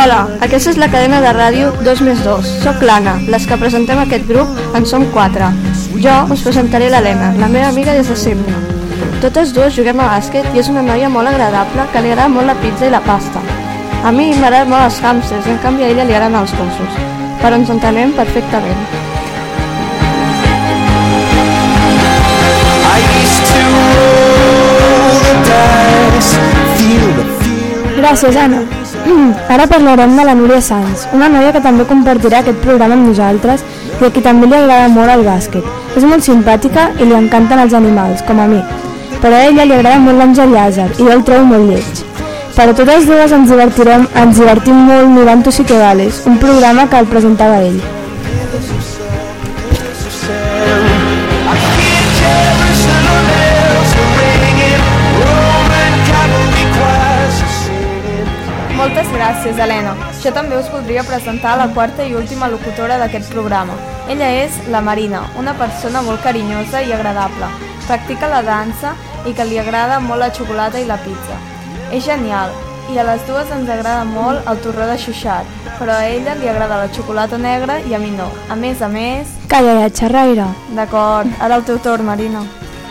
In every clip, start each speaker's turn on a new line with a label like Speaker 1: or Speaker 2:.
Speaker 1: Hola, aquesta és la cadena de ràdio 2+2. Soc l'Anna, les que presentem aquest grup en som 4. Jo us presentaré l'Helena, la meva amiga des de sempre. Totes dues juguem a bàsquet i és una noia molt agradable que li agrada molt la pizza i la pasta. A mi m'agraden molt els hàmsters i en canvi a ella li agraden els gossos, però ens entenem perfectament.
Speaker 2: Gràcies, Anna. Ara parlarem de la Núria Sanz, una noia que també compartirà aquest programa amb nosaltres i a qui també li agrada molt el bàsquet. És molt simpàtica i li encanten els animals, com a mi. Però a ella li agrada molt l'Àngel Llàzer i jo el trobo molt lleig. Però totes dues ens divertim molt mirant Tu sí que vales, un programa que el presentava ell.
Speaker 3: Moltes gràcies, Helena. Jo també us voldria presentar la quarta i última locutora d'aquest programa. Ella és la Marina, una persona molt carinyosa i agradable. Practica la dansa i que li agrada molt la xocolata i la pizza. És genial, i a les dues ens agrada molt el torró de xuixat, però a ella li agrada la xocolata negra i a mi no. A més...
Speaker 2: Calla ja, xerraire.
Speaker 3: D'acord, ara el teu torn, Marina.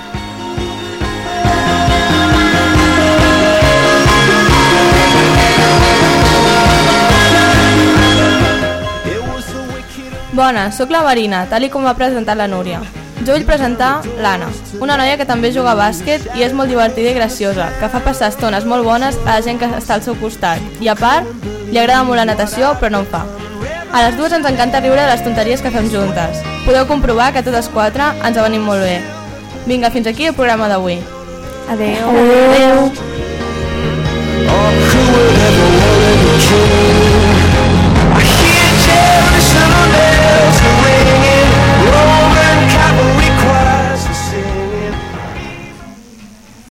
Speaker 4: Bona, sóc la Marina, tal com m'ha presentat la Núria. Jo vull presentar l'Anna, una noia que també juga a bàsquet i és molt divertida i graciosa, que fa passar estones molt bones a la gent que està al seu costat. I a part, li agrada molt la natació, però no en fa. A les dues ens encanta riure de les tonteries que fem juntes. Podeu comprovar que totes quatre ens avenim molt bé. Vinga, fins aquí el programa d'avui.
Speaker 3: Adeu.
Speaker 2: Adeu.